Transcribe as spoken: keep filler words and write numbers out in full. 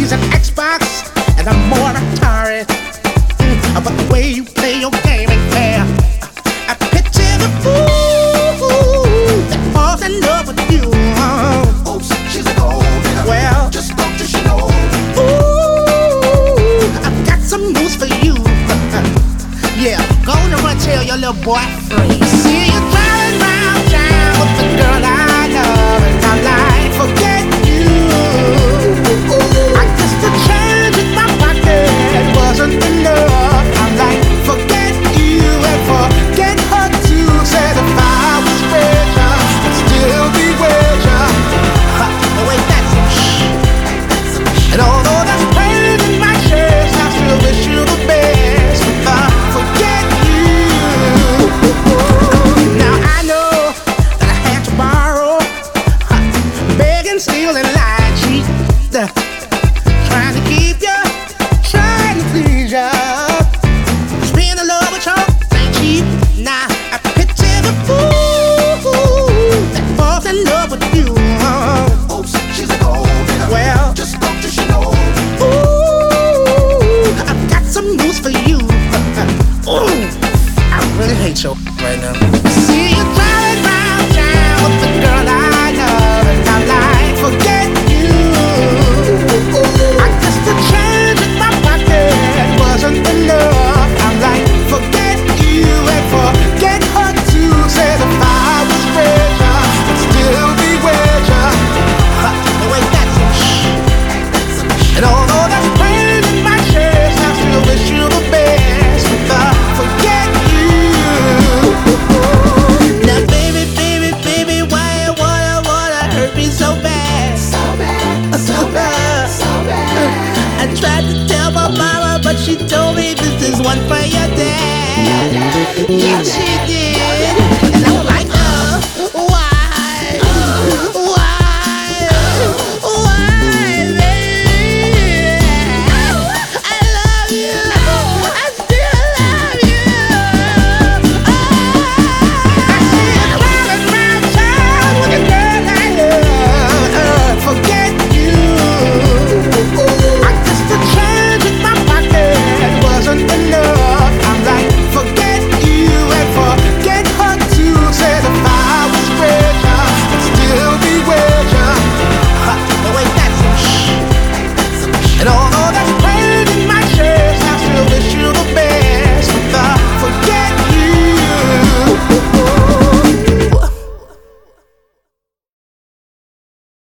She's an Xbox and I'm more Atari. Mm, but the way you play your game ain't fair. I picture the fool that falls in love with you. Oops, she's a gold digger. Well, just don't you know? Ooh, I've got some news for you. Yeah, go on and run tell your little boy free. See you driving round town with the girl I love, and I'm like, forget you. I guess the change in my pocket wasn't enough. I'm like, forget you and forget her too. Said if I was richer, I'd still be with ya. Oh wait, that's some shh. And although that's pain in my chest, I still wish you the best. If I forget you. Now I know that I had to borrow, beg and steal and lie, cheat, trying to keep ya, trying to please ya. Just being in love with you ain't cheap. Now I picture the fool that falls in love with you. Oops, she's a gold digger. Well, just don't you know? ooh, I've got some news for you. Ooh, I really hate you right now. See you driving round town with the girl I love, and I'm like, forget you. I guess the change in my pocket wasn't enough. I'm like, forget you and forget her too. Said if I was richer, I'd still be with ya. But wait, that's some shh. And although that's pain in my chest, I still wish you the best. If I forget you. Now baby, baby, baby, why you wanna, wanna hurt me so bad? So bad, So bad, so bad. I tried to tell my mama, but she told me this is one for your dad. Yeah, she did.